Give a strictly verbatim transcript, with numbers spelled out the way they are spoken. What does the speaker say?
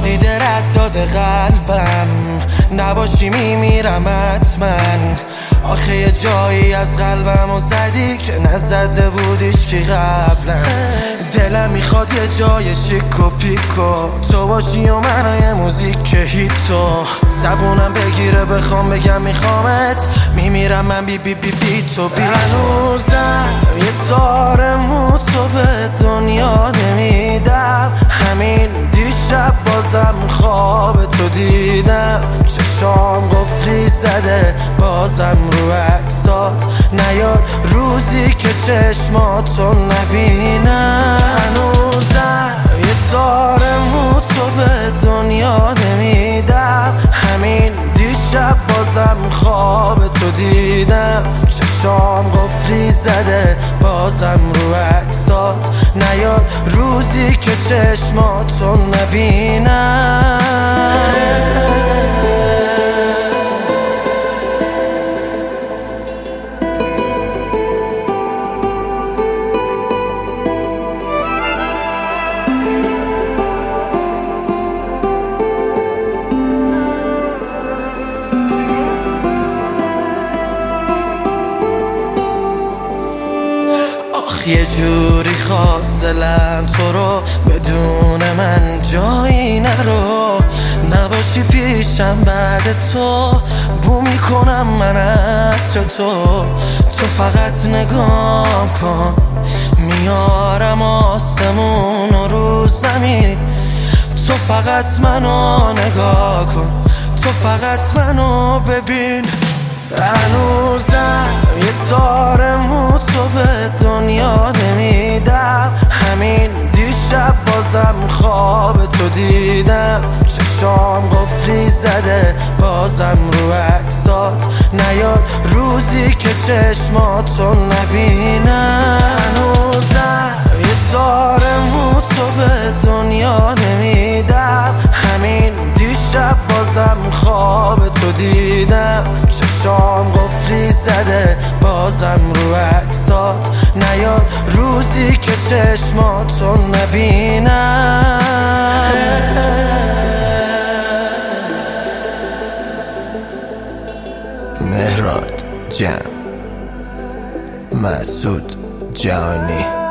دیده رد داده قلبم، نباشی میمیرم حتما. آخه یه جایی از قلبم و زدی که نزده بودیش که قبلا. دلم میخواد یه جای شیک و پیکو تو باشی و من یه موزیک هیتو. زبونم بگیره بخوام بگم میخوامت، میمیرم من بی بی بی بی تو بی تو. هنوزم یه تار مو تو به دنیا نمیدم، همین دیشب بازم خواب تو دیدم. چشام قفلی زده بازم رو عکسات نیاد روزی که چشماتو نبینم. هنوزم یه تار مو تو به دنیا نمیدم، همین دیشب بازم خواب تو دیدم. چشام قفلی زده بازم رو عکسات نیاد روزی که چشماتو نبینم. یه جوری خواستلم تو رو بدون من جایی نرو، نباشی پیشم بعد تو بو میکنم من عطر تو. تو فقط نگاه کن میارم آسمون و رو زمین. تو فقط منو نگاه کن، تو فقط منو ببین. هنوزم یه تار مو تو به دنیا نمیدم، همین دیشب بازم خواب تو دیدم. چشام قفلی زده بازم رو عکسات نیاد روزی که چشماتو نبینم. هنوزم یه تار مو تو به دنیا نمیدم، همین دیشب بازم خواب تو دیدم. چشام قفلی زده بازم رو عکسات نیاد روزی که چشماتو نبینم. مهراد جمع، مسعود جهانی.